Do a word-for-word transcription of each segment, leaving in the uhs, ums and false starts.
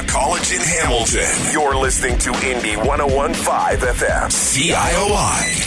Utah College in Hamilton. You're listening to Indy one oh one point five F M, C I O I.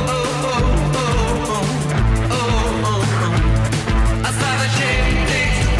Things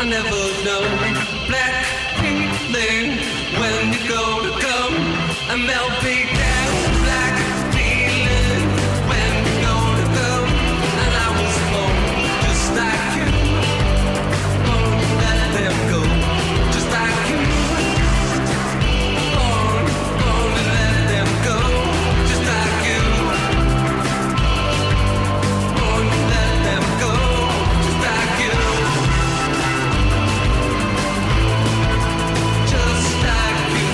I never know. Black feeling when you go to come, and they'll be that black feeling when you go to come. And I was born just like you. Won't let them go, just like you. Born, born to let them go, just like you. Born to let them go, just like you. Just like you.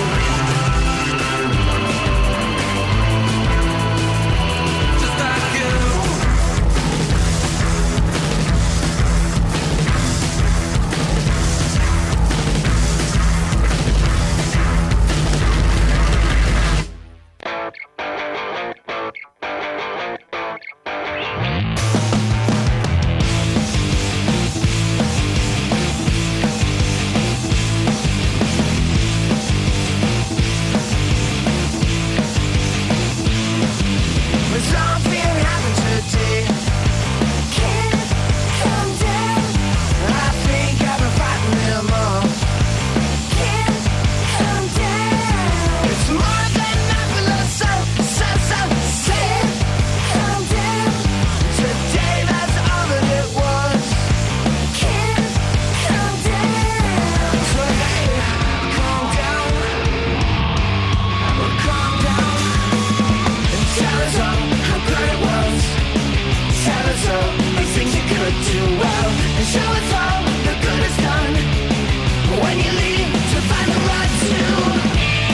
Just like you. When something happened today, can't come down. I think I've been fighting them all. Can't come down. It's more than I feel so, so, so sad. Come down. Today that's all that it was. Can't come down. So hey, calm down. Well, calm down. And tell us all how good it was. Tell us all the things you could do well. And show us all the good it's done. When you leave to find the right to.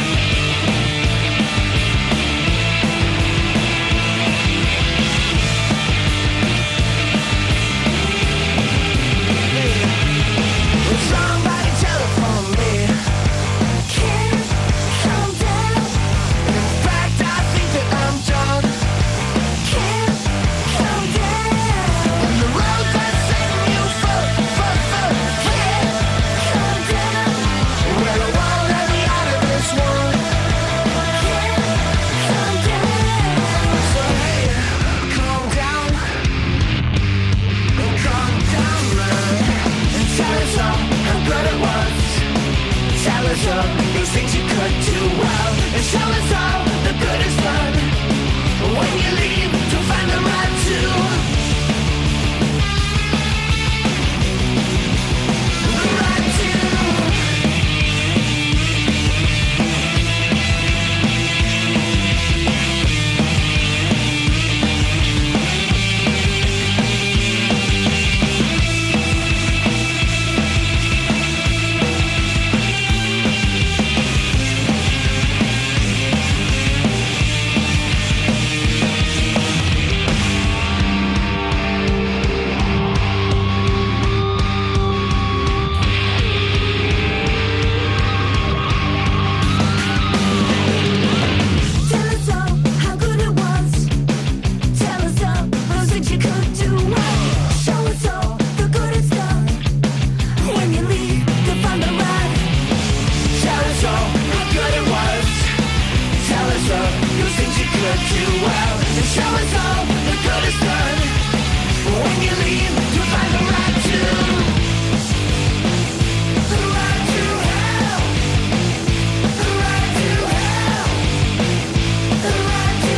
Will somebody telephone me? Can't come down. In fact, I think that I'm done. Can't come down. And the road that's setting you for, for, for. Can't come down. Well, I won't let me out of this one. Can't come down. So hey, calm down. Calm down, man. And tell us all how good it was. Tell us all those things you could do well. And show us all the good it's done. When you leave to find the right to. The right to. Tell us all how good it was. Tell us all those things you could do well. Show us all the good it's done. When you leave to find the right. Tell us all how good it was. Tell us all those things you could do well. And show us all the good it's done. When you leave to find the right to. The right to hell. The right to hell. The right to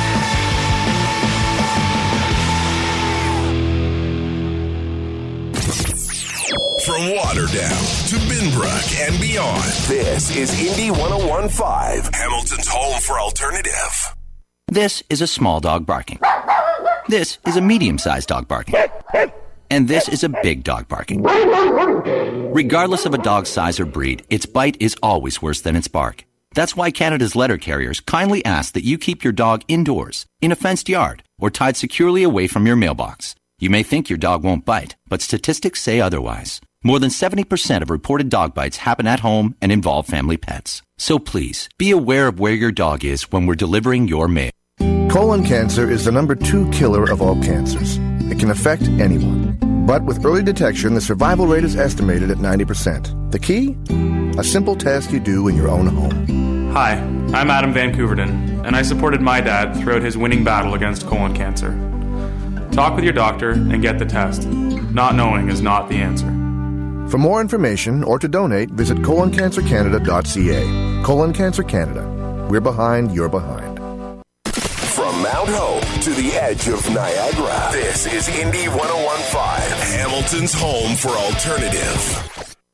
hell. From Lauderdale to Binbrook and beyond, this is Indy one oh one point five, Hamilton's home for alternative. This is a small dog barking. This is a medium-sized dog barking. And this is a big dog barking. Regardless of a dog's size or breed, its bite is always worse than its bark. That's why Canada's letter carriers kindly ask that you keep your dog indoors, in a fenced yard, or tied securely away from your mailbox. You may think your dog won't bite, but statistics say otherwise. More than seventy percent of reported dog bites happen at home and involve family pets. So please, be aware of where your dog is when we're delivering your mail. Colon cancer is the number two killer of all cancers. It can affect anyone. But with early detection, the survival rate is estimated at ninety percent. The key? A simple test you do in your own home. Hi, I'm Adam Van Couverden, and I supported my dad throughout his winning battle against colon cancer. Talk with your doctor and get the test. Not knowing is not the answer. For more information or to donate, visit colon cancer canada dot c a. Colon Cancer Canada. We're behind, you're behind. From Mount Hope to the edge of Niagara, this is Indy one oh one point five, Hamilton's home for alternative.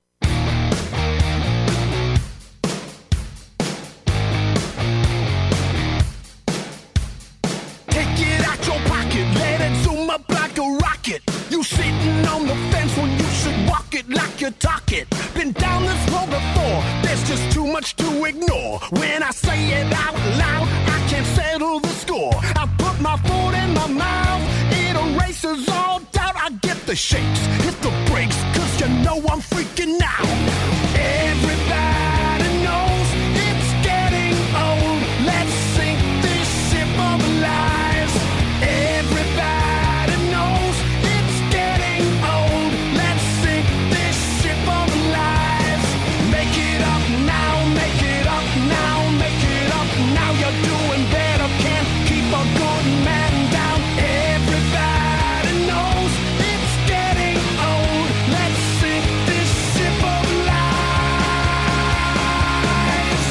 You sitting on the fence when you should walk it like you talk it. Been down this road before, there's just too much to ignore. When I say it out loud, I can't settle the score. I put my foot in my mouth, it erases all doubt. I get the shakes, hit the brakes, cause you know I'm freaking out. Everybody knows it's getting old. Let's sink this ship of lies. Everybody doing better, can't keep a good man down. Everybody knows it's getting old. Let's sink this ship of lies.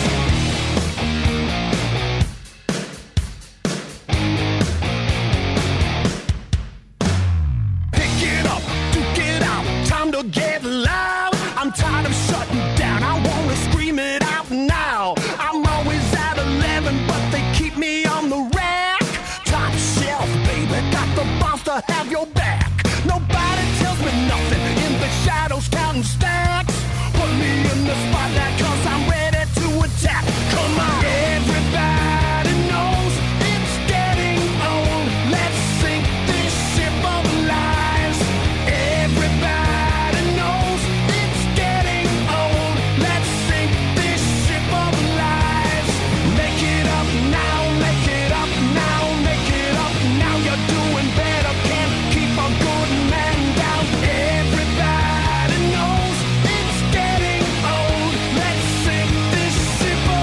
Pick it up, duke it out, time to get loud. I'm tired of shutting down, I wanna scream it out now. I'm always at eleven, but they keep me on the rack. Top shelf, baby, got the boss to have your back. Nobody tells me nothing, in the shadows counting stacks. Put me in the spotlight, cause I'm ready to attack. Come on, everybody knows it's getting old. Let's sink this ship of lies. Everybody knows it's getting old. Let's sink this ship of lies. Make it up now, make it up now, make it up now. You're doing better, can't keep a good man down. Everybody knows it's getting old. Let's sink this ship of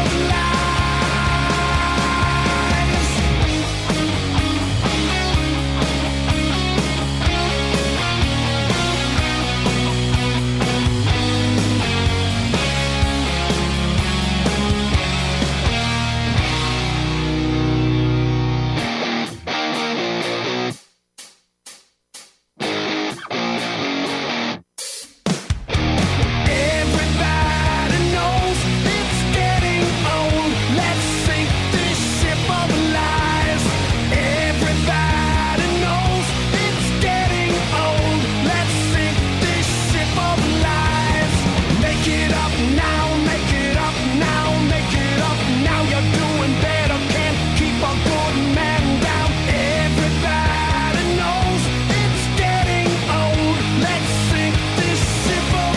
lies. Everybody knows it's getting old. Let's sink this ship of lies. Everybody knows it's getting old. Let's sink this ship of lies. Make it up now, make it up now, make it up now. You're doing better, can't keep a good man down. Everybody knows it's getting old. Let's sink this ship of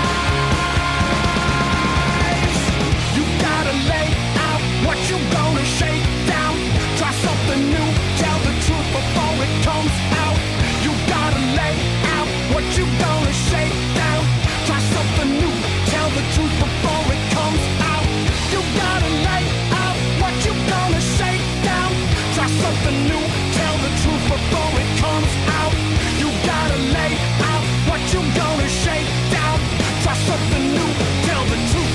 lies. You gotta lay out what you gonna shake down. Try something new, tell the truth before it comes out. You gotta lay out what you gonna shake down. Try something new, tell the truth before it comes out. You gotta lay out what you gonna shake down. Try something new, tell the truth before it comes out. You gotta lay out what you gonna shake down. Try something new, tell the truth.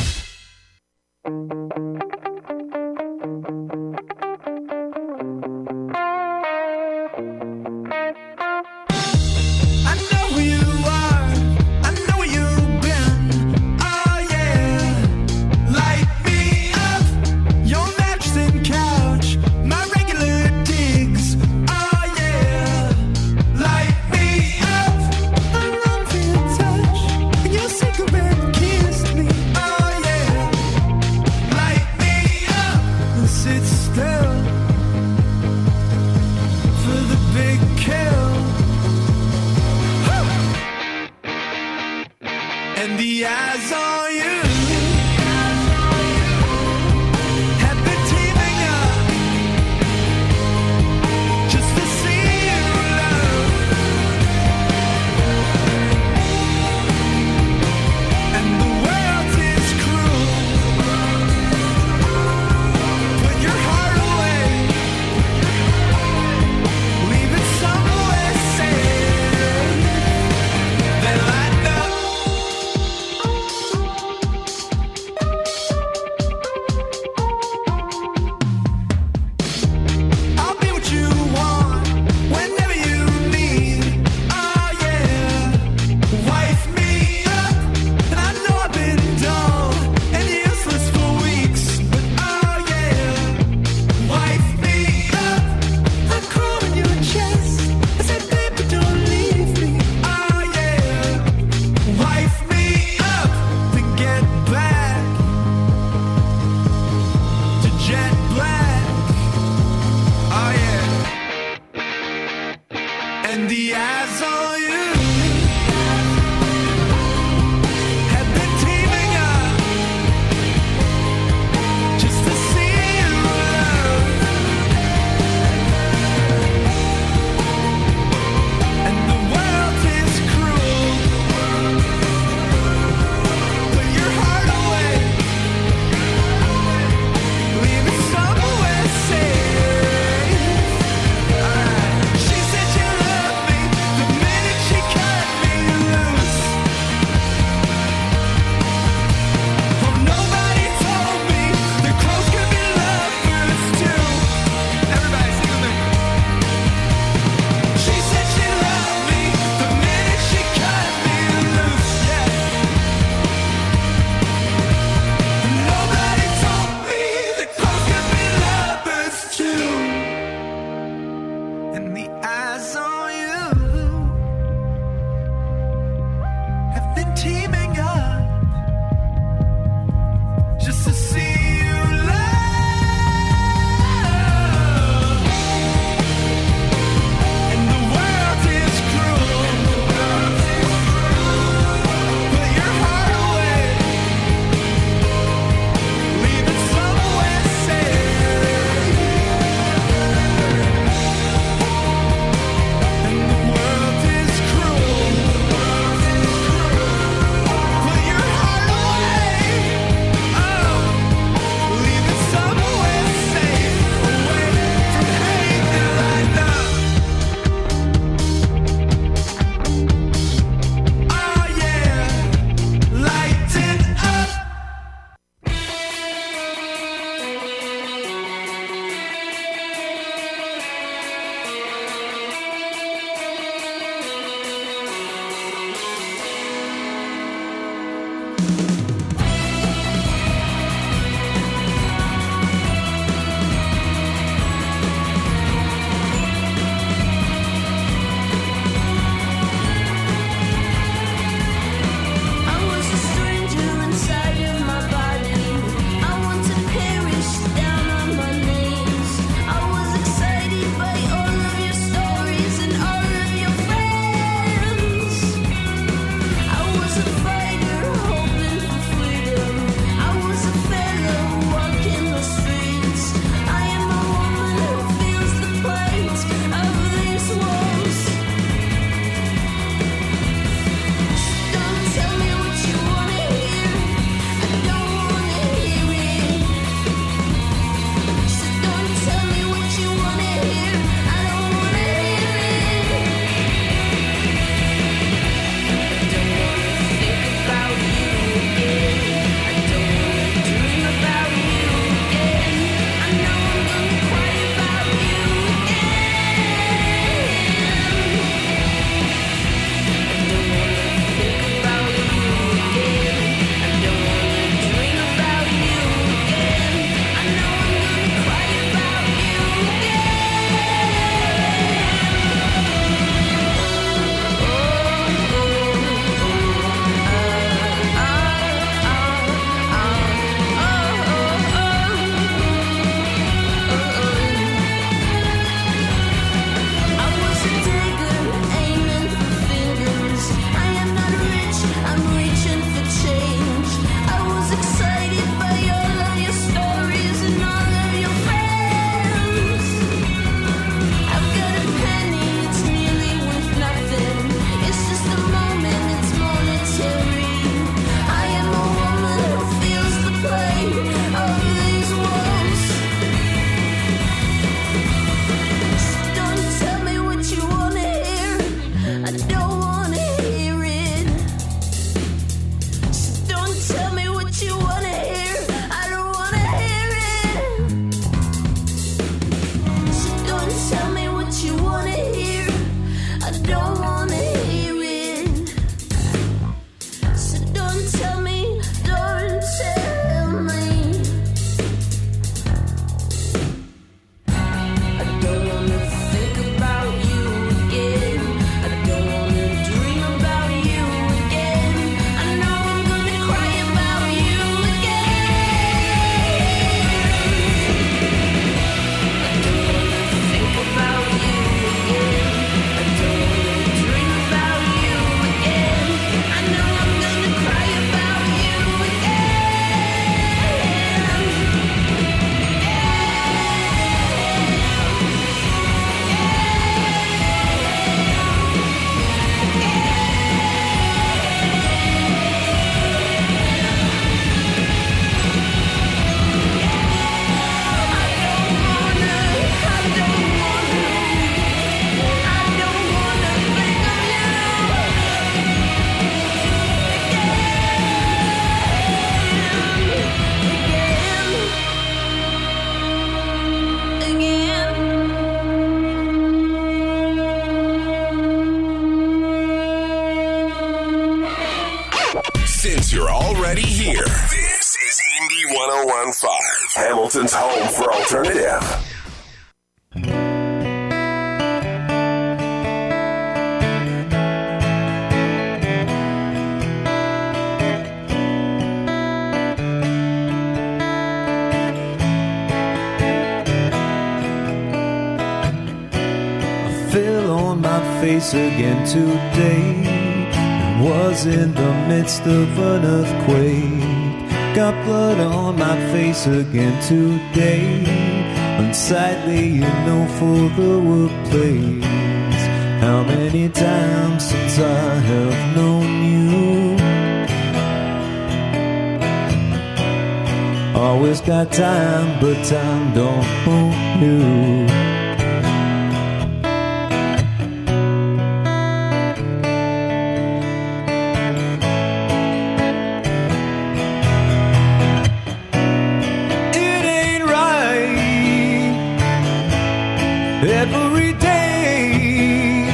I know who you are, I know where you've been. Oh yeah, light me up. Your mattress and couch, my regular digs. Oh yeah, light me up. on you have been teaming up just to see you love. And the world is cruel. Put your heart away. Leave it somewhere safe. Alright. She said she loved me the minute she cut me loose. Oh, nobody told me that crows could be lovers too. Everybody sing with me. She said she loved me the minute she cut me loose. Yeah. Nobody told me that crows could be lovers too. And the eyes on you have been teaming up just to see you love. And the world is cruel. Put your heart away. Leave it somewhere safe. And the world is cruel. Put your heart away. Oh, leave it somewhere safe, away from hate and light up. Oh yeah, light it up. I was a stranger inside of my body. I want to perish down on my knees. I was excited by all of your stories and all of your friends. I was a fighter hoping for freedom. I was a fellow walking the streets. I am a woman who feels the plight of these walls. Don't tell me what you wanna hear. I don't wanna hear it. So don't tell me what you wanna hear. I don't wanna hear it. I don't wanna think about you again. I don't wanna dream about you again. I know I'm gonna cry about you again. I don't wanna think about you again. I don't wanna dream about you again. I know I'm gonna cry about you I was a digger, aiming for fingers. I am not rich, I'm reaching for change. I was excited by all of your stories and all of your friends. I've got a penny, it's nearly worth nothing. It's just a moment, it's monetary. I am a woman who feels the pain of these walls. Don't tell me what you wanna hear. I don't wanna hear it. Don't tell me what you wanna hear. I don't wanna hear it. Don't tell me what you wanna hear. I don't wanna hear it. So don't tell me, don't tell me. I don't wanna think about you again. I don't wanna dream about you again. I know I'm gonna cry about you again. I don't wanna think about you again. I don't wanna dream about you're already here. This is Indy one oh one point five, Hamilton's home for alternative. Fell on my face again today and was in the midst of an earthquake. Got blood on my face again today, unsightly, you know, for the workplace. How many times since I have known you? Always got time, but time don't own you. Every day,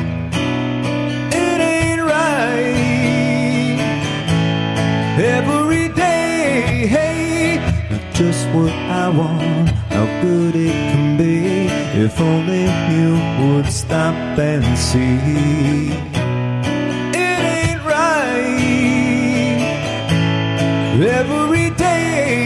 it ain't right. Every day, hey, not just what I want, how good it can be. If only you would stop and see. It ain't right. Every day.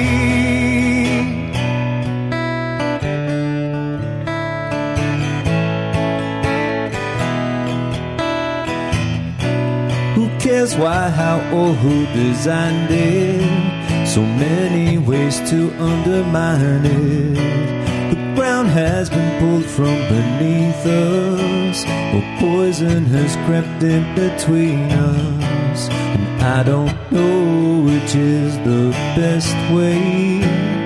Cares why, how, or who designed it? So many ways to undermine it. The ground has been pulled from beneath us, or poison has crept in between us. And I don't know which is the best way,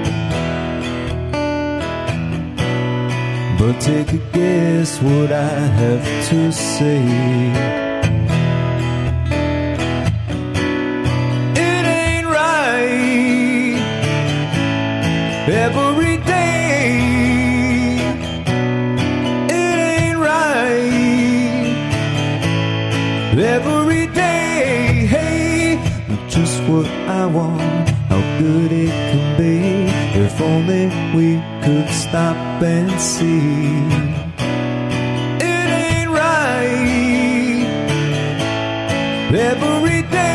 but take a guess what I have to say. Every day, it ain't right. Every day, hey, just what I want, how good it can be. If only we could stop and see. It ain't right. Every day.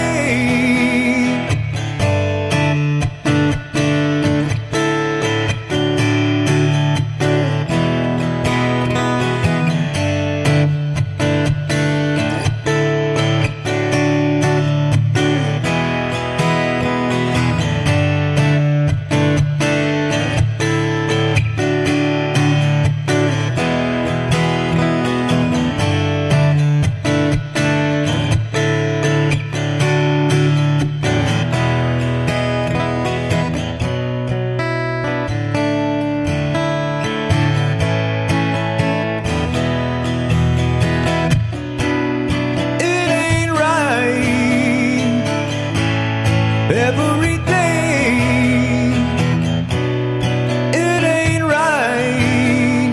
Every day, it ain't right.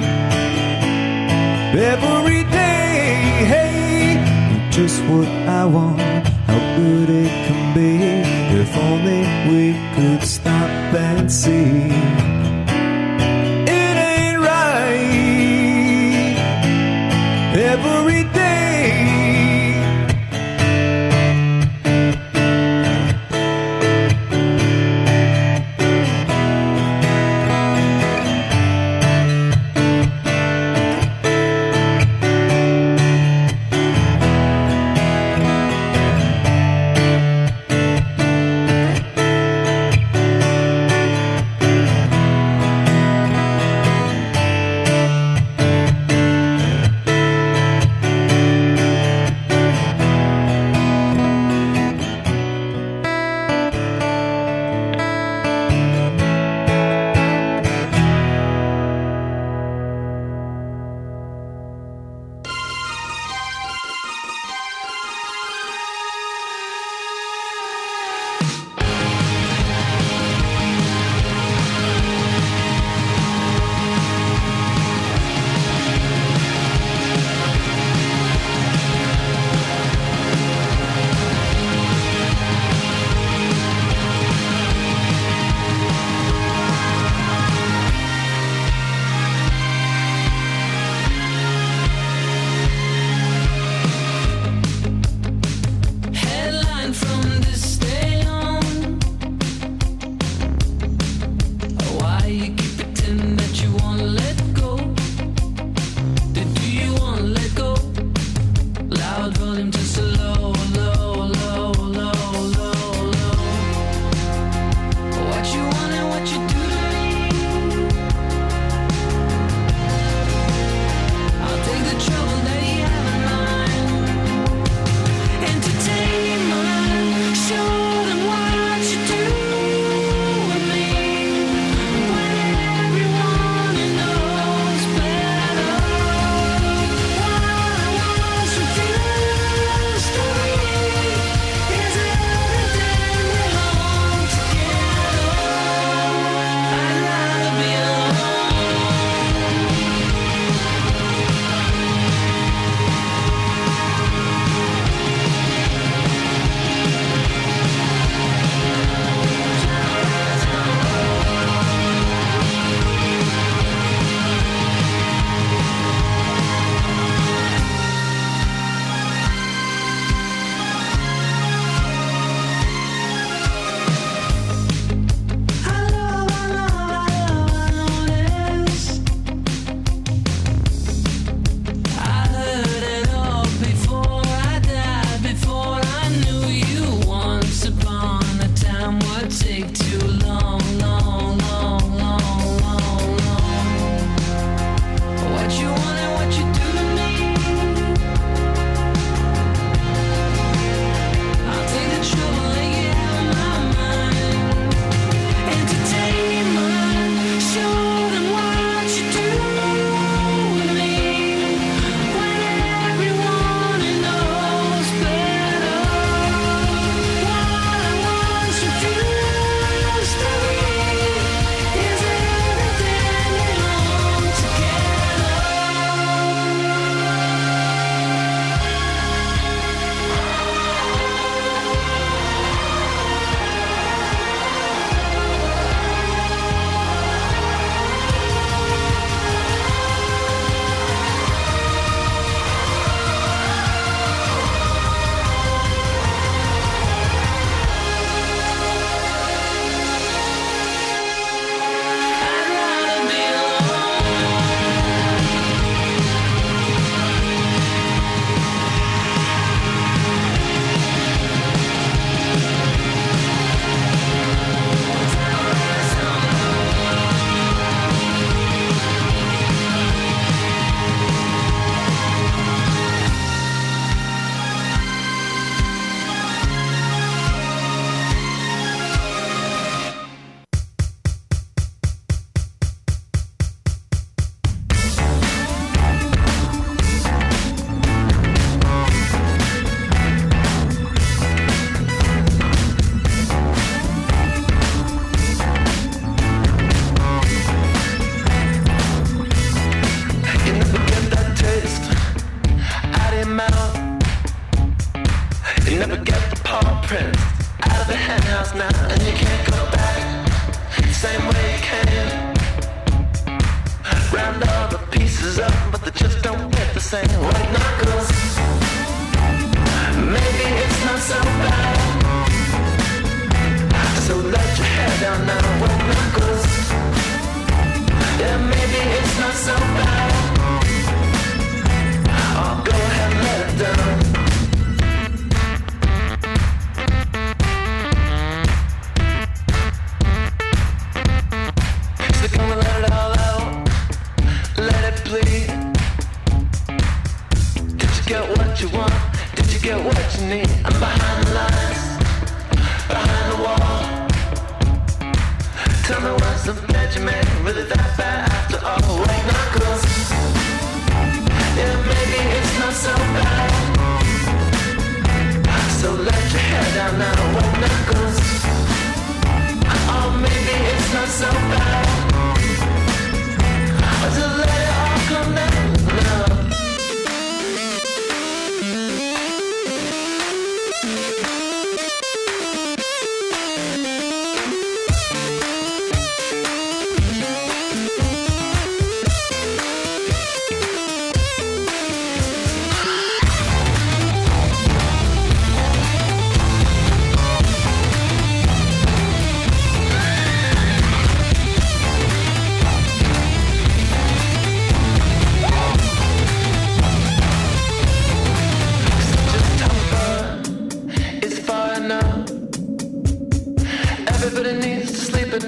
Every day, hey, just what I want, how good it can be. If only we could stop and see. It ain't right. Every day.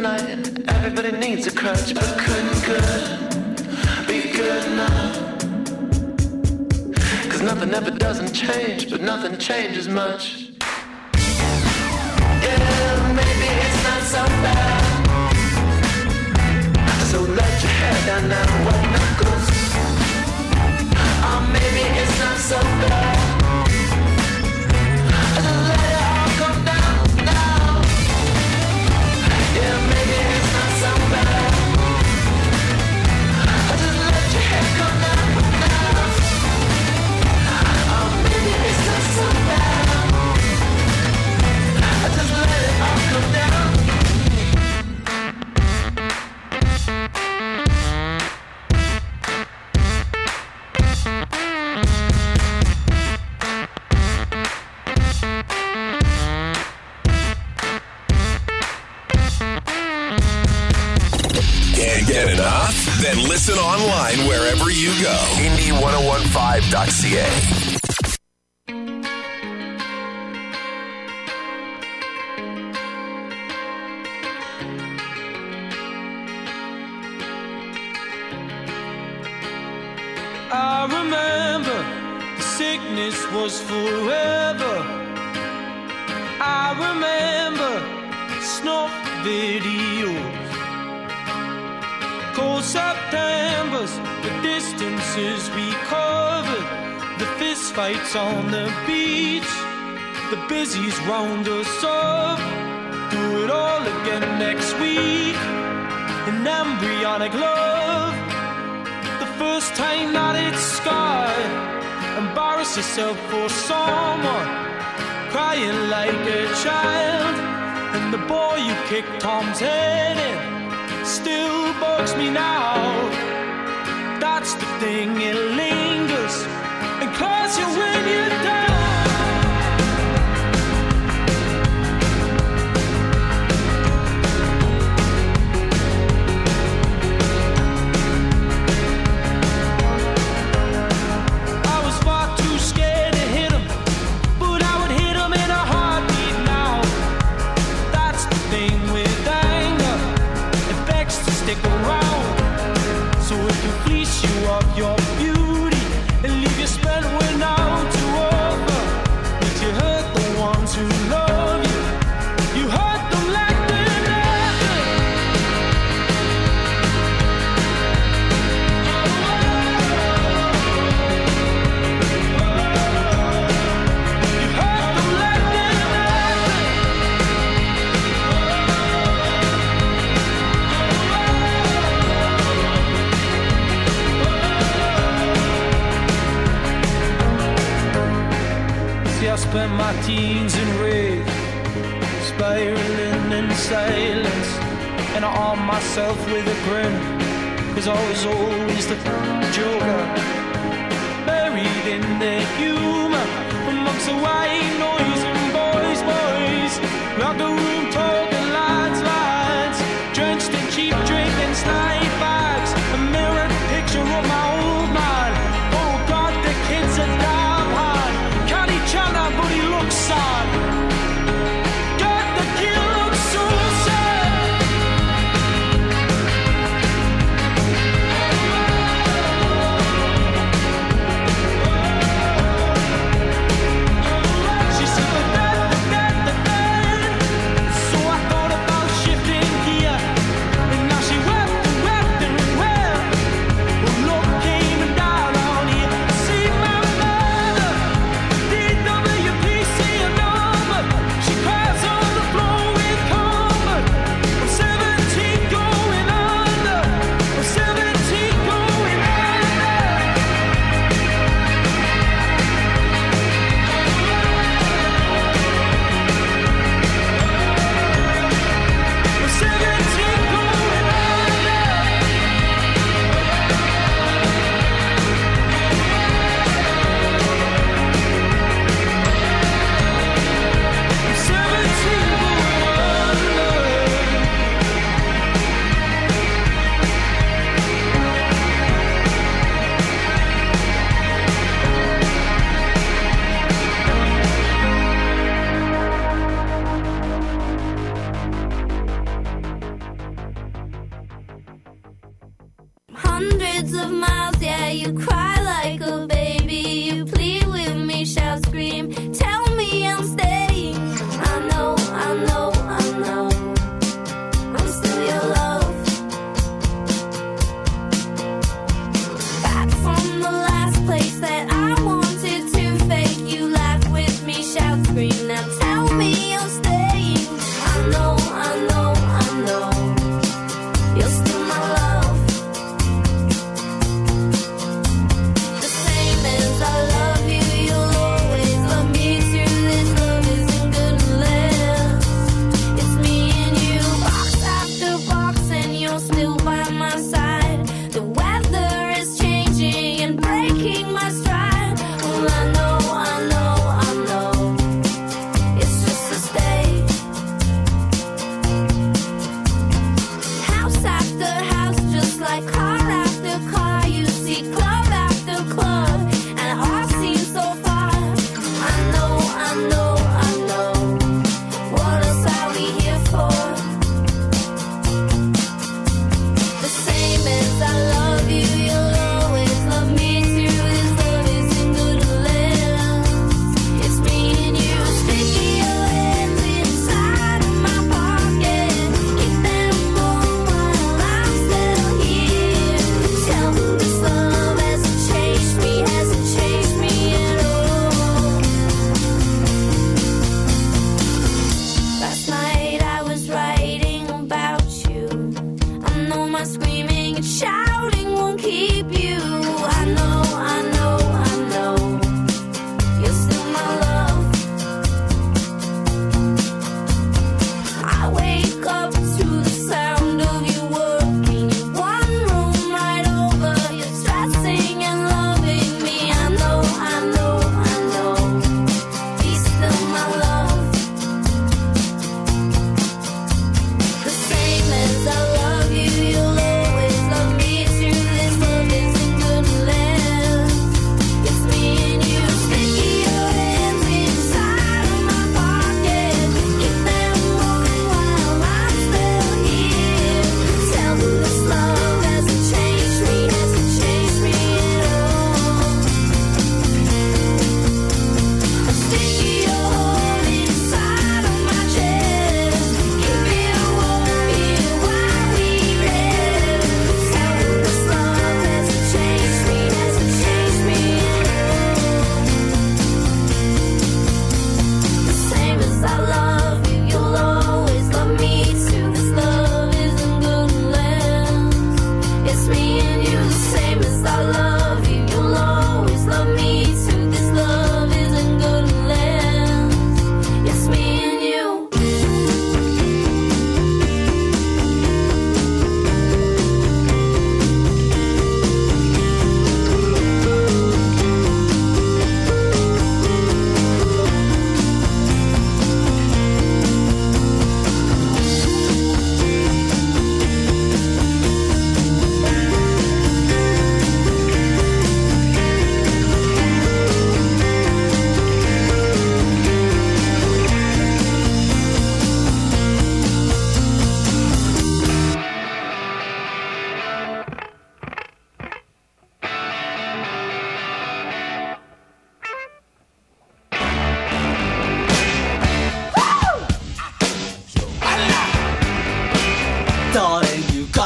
night. Everybody needs a crutch, but couldn't good be good enough. Cause nothing ever doesn't change, but nothing changes much. Yeah, maybe it's not so bad. So let your hair down now, white knuckles. Oh, maybe it's not so bad. Just let it all come down now. Yeah, maybe it's not so bad. Just let your hair come down now. Oh, maybe it's not so bad. Just let it all come down. Can't get enough? Then listen online wherever you go. Indie ten fifteen dot c a. I remember the sickness was forever. I remember snuff videos, cold Septembers, the distances we covered, the fist fights on the beach, the busies round us up. Do it all again next week. An embryonic love. First time that it's scarred. Embarrass yourself for someone, crying like a child. And the boy you kicked Tom's head in still bugs me now. That's the thing, it lingers and claws you when you're down. Of your beauty and leave you spent when out to over. But you hurt the ones who love you. You hurt them like they're nothing. You hurt them like they're nothing. I spent my teens in rage, spiraling in silence, and I armed myself with a grin, cause I was always the joker, buried in the humor, amongst the white noise and boys, boys, locker room talk and lads, lads, drenched in cheap drink and snide bags, a mirrored picture of my old man. Oh God, the kid's a damn hard. But he looks sad. God, the kid looks so sad. You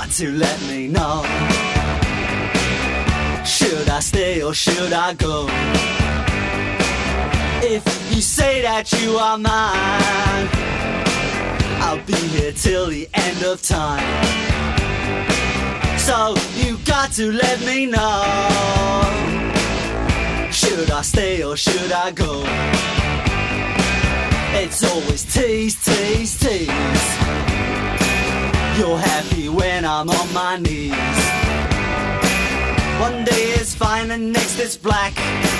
got to let me know. Should I stay or should I go? If you say that you are mine, I'll be here till the end of time. So you got to let me know. Should I stay or should I go? It's always tease, tease, tease. You're happy when I'm on my knees. One day it's fine and next it's black.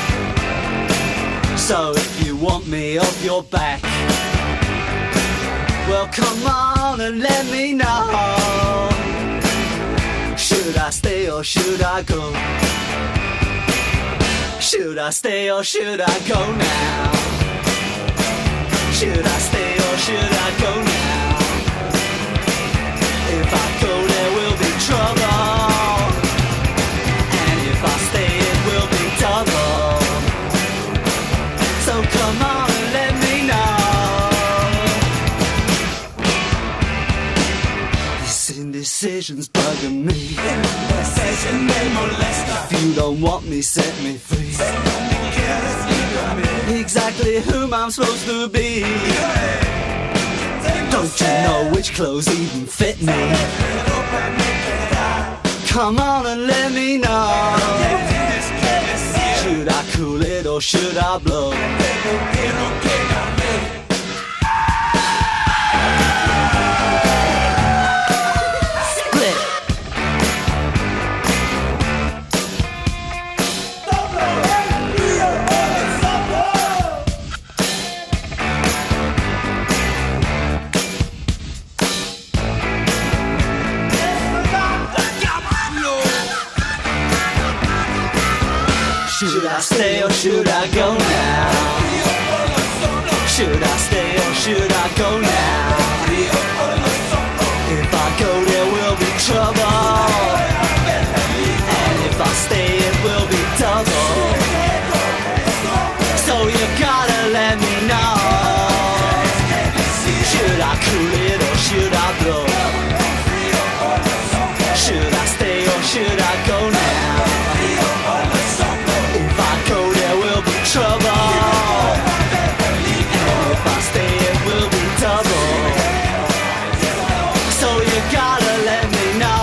So if you want me off your back, well come on and let me know. Should I stay or should I go? Should I stay or should I go now? Should I stay or should I go now? If I go there will be trouble, and if I stay it will be double. So come on and let me know. These indecisions bugging me. If you don't want me, set me free. Exactly whom I'm supposed to be. Don't you know which clothes even fit me? Come on and let me know. Should I cool it or should I blow? Should I stay or should I go now? Should I stay or should I go now? If I go there will be trouble, and if I stay it will be double. So you gotta let me know. Should I cool it or should I blow? Should I stay or should I go now? If I go there will be trouble, and if I stay it will be double. So you gotta let me know.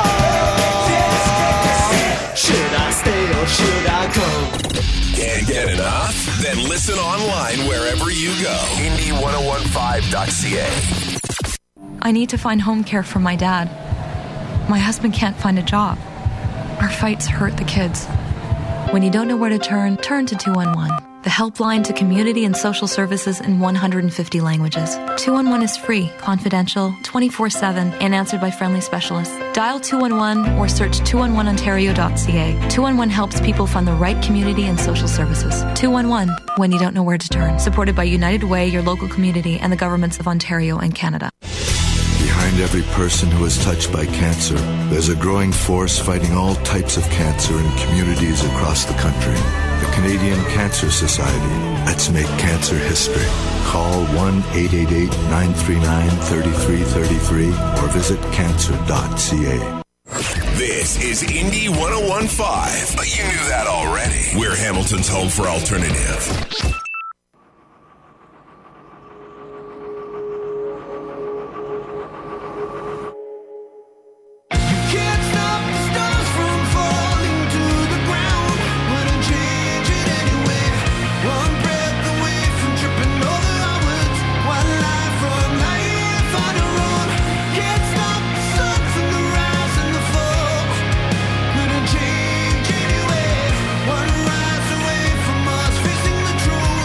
Should I stay or should I go? Can't get enough? Then listen online wherever you go. Indie ten fifteen dot c a. I need to find home care for my dad. My husband can't find a job. Our fights hurt the kids. When you don't know where to turn, turn to two one one, the helpline to community and social services in one hundred fifty languages. two one one is free, confidential, twenty-four seven, and answered by friendly specialists. Dial two one one or search two one one ontario dot c a. two one one helps people find the right community and social services. two one one, when you don't know where to turn. Supported by United Way, your local community, and the governments of Ontario and Canada. Behind every person who is touched by cancer, there's a growing force fighting all types of cancer in communities across the country. The Canadian Cancer Society. Let's make cancer history. Call one eight eight eight, nine three nine, three three three three or visit cancer dot c a. This is Indie ten fifteen, but you knew that already. We're Hamilton's home for alternative. Change anyway, one rise away from us, facing the truth.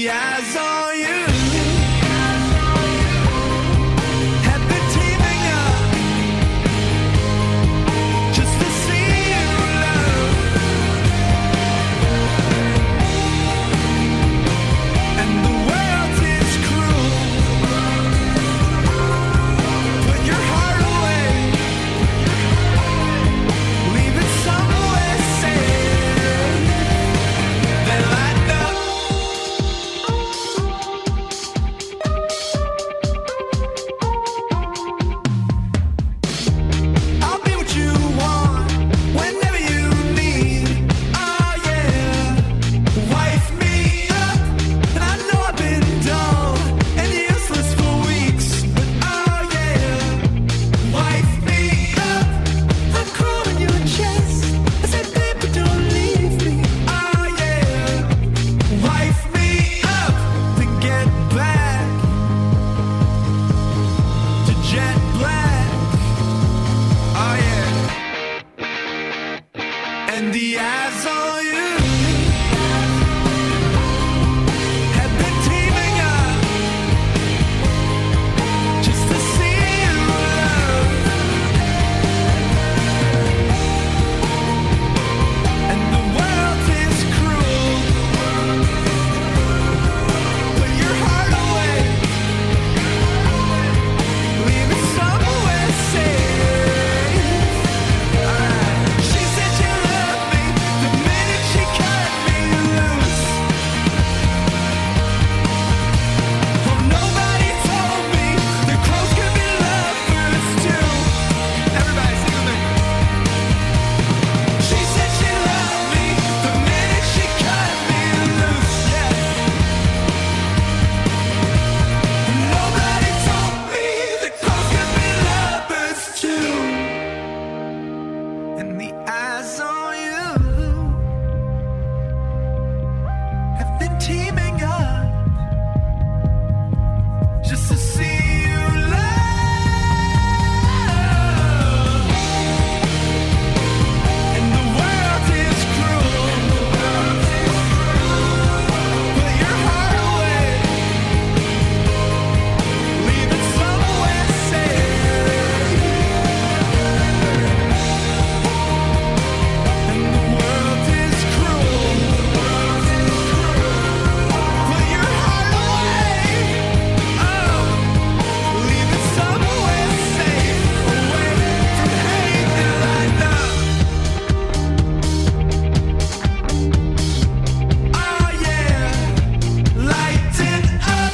the eyes on you have been teaming up just to see you love. And the world is cruel. Put your heart away, leave it somewhere safe. Then light up. I'll be what you want whenever you need. Oh yeah, wife me up. And I know I've been dumb and useless for weeks, but oh yeah, wife me up. I crawl in your chest. I said, baby, don't leave me. Oh yeah, wife me up to get back to jet black. Oh yeah, and the eyes on you have been teaming up just to see you love. And the world is cruel. Put your heart away, leave it somewhere safe. She said she loved me the minute she cut me loose. Oh, nobody told me that crows could be lovers too. Everybody sing with me. She said she loved me the minute she cut me loose. Yeah. Nobody told me that crows could be lovers too. And the eyes on you have been teaming up just to see you love. And the world is cruel. Put your heart away, leave it somewhere safe. And the world is cruel. Put your heart away, oh, leave it somewhere safe, away from hate and light up. Oh yeah, light it up.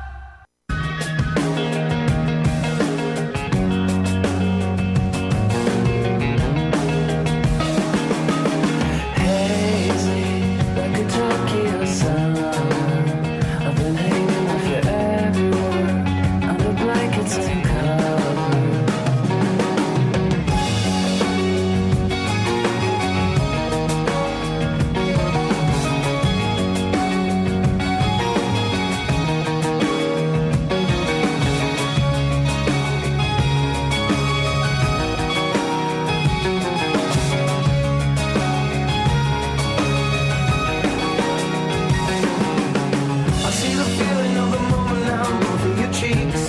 Hazy, like a Tokyo sun. I've been hanging off your every word under blankets and covers. I see the feeling of the moment now moving your cheeks.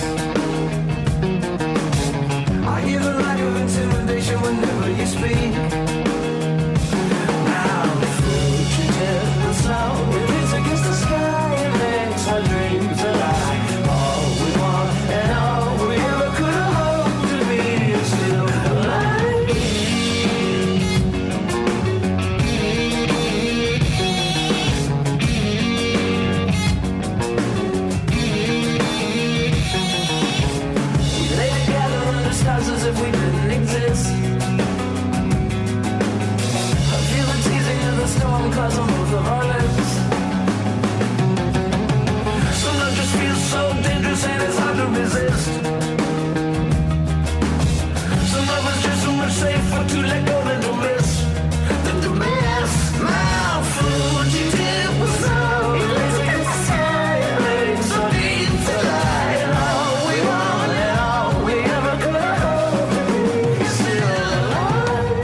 I hear the lack of intimidation whenever you speak. Now the fugitive, the sound it beats against the sky and makes our dreams alive. All we want and all we ever could have hoped to be is still alive. We lay together under stars as if we didn't exist. I feel the teasing of the storm clouds on both of our lips. Some love just feels so dangerous and it's hard to resist. Some love is just so much safer to let go than to miss. Than to miss. My fugitive was so easy to say. So deep to lie. And all we want and all we ever could hope to be is still alive.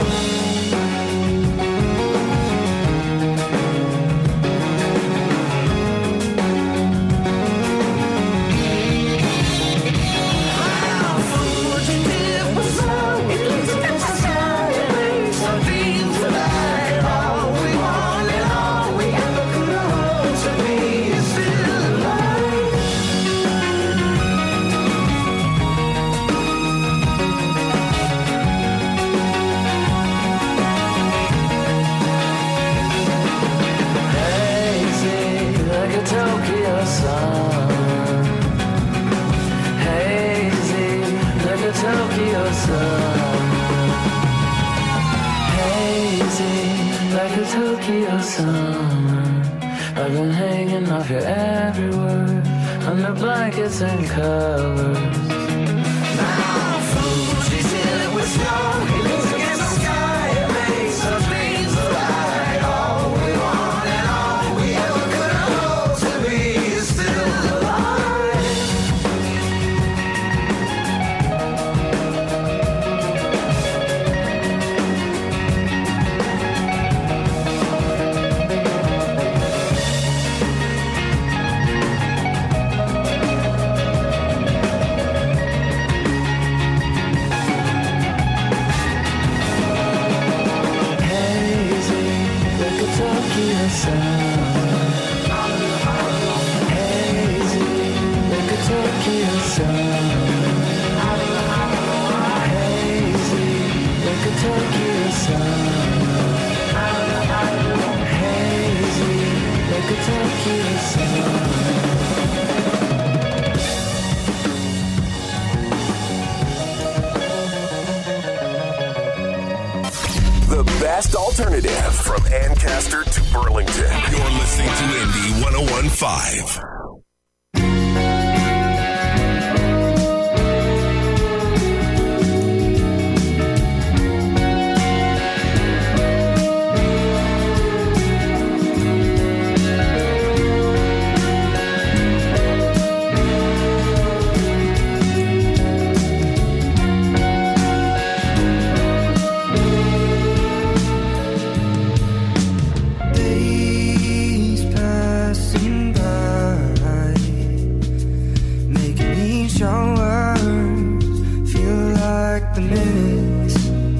Tokyo summer. I've been hanging off you everywhere, under blankets and covers. Now Fuji till it was snow. He looks against the sky and makes our dreams alive. All we want and all we ever could hope to be is still alive. Tokyo summer. Hazy, like a Tokyo summer. Hazy, like a Tokyo summer. Hazy, like a Tokyo summer. The best alternative from Ancaster to Burlington. You're listening to Indy one oh one point five. Days passing by, making each hour feel like the minutes.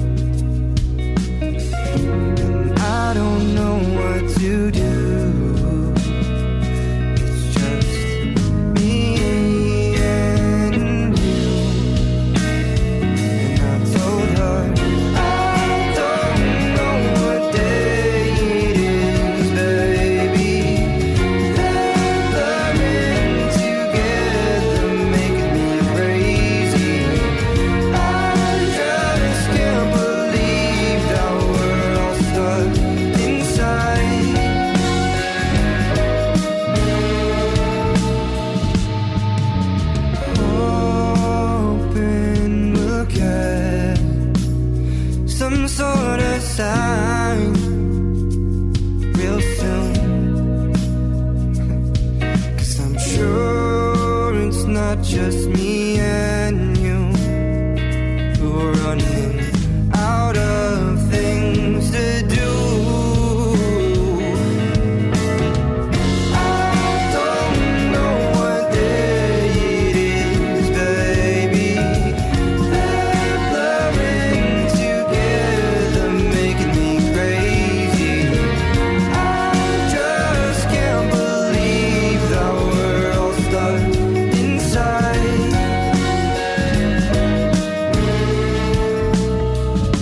And I don't know what to do. It's just me and you. And I told her I don't know what day it is, baby. That loving together making me crazy. I just can't believe that we're all stuck inside. Hoping we'll get some sort of sign.